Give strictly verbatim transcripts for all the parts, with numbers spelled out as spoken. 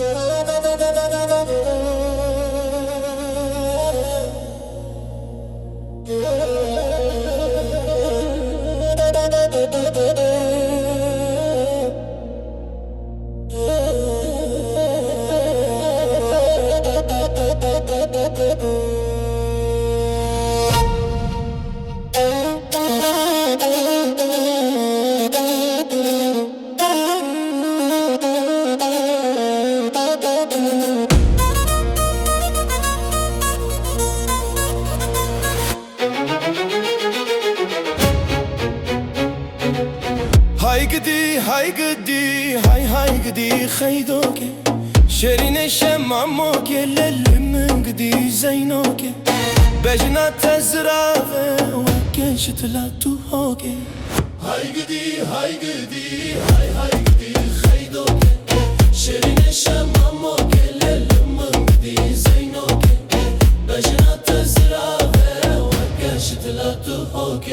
هاي قدي هاي قدي هاي هاي قدي خيدوك شيرين شماموك اللي من قدي زينوك بجنا تزرافه وكش تلاتو هوك هاي قدي هاي قدي هاي هاي قدي خيدوك شيرين شماموك اللي من قدي زينوك بجنا تزرافه وكش تلاتو هوك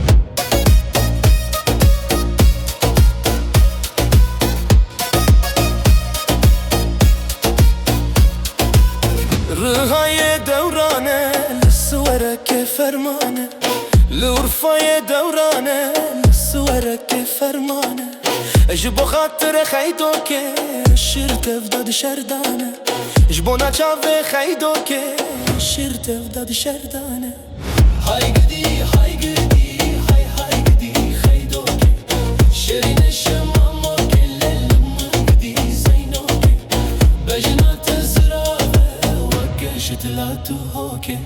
رهاي دورانه لصورك فرمانه لورفاي دورانه لصورك فرمانه اجبو خاطر خيدوك شرت فداد شردانه جبونا چاوه خيدوك شرت فداد شردانه هاي قدي هاي قدي هاي هاي قدي خيدوك شيرين شماموك اللي من قدي زينوك بجنا تلاتو هوكي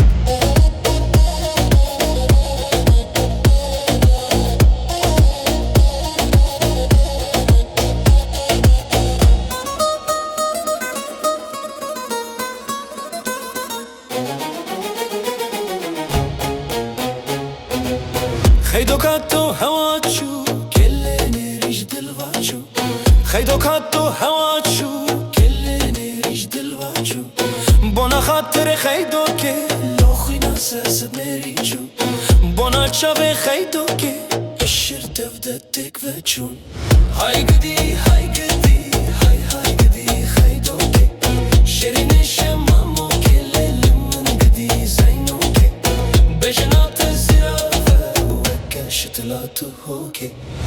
خيدوكاتو هواتشو كلني ريش دلواتشو خيدوكاتو هواتشو كلني ريش دلواتشو بنا خاطر خيدوك لوخي ناسس مريجو بنا چاوه خيدوك الشرت فدتك وچون هاي قدي هاي قدي هاي هاي قدي خيدوك شيرين شماموك اللي من قدي زينوك بجنا تزرافه وكش تلاتو هوكي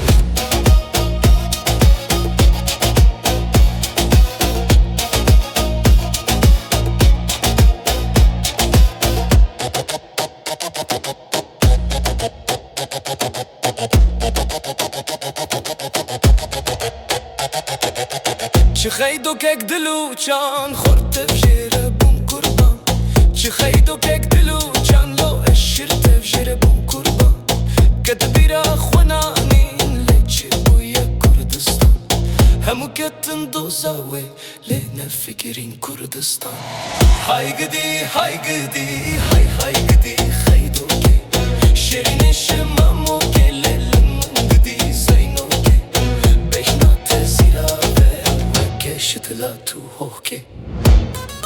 چه خیدو که دلو چان خورت بجره بون قربان چه خیدو که دلو چان لو اشرت بجره بون قربان کت بیرا خونانین لچه بوی کردستان همو کتن دوزاوی لینا فکرین کردستان های گدی های گدی های های گدی خیدو که شیرین شمامو که لیلم گدی زینو که بشنا تزیرا شتلاتو هوكي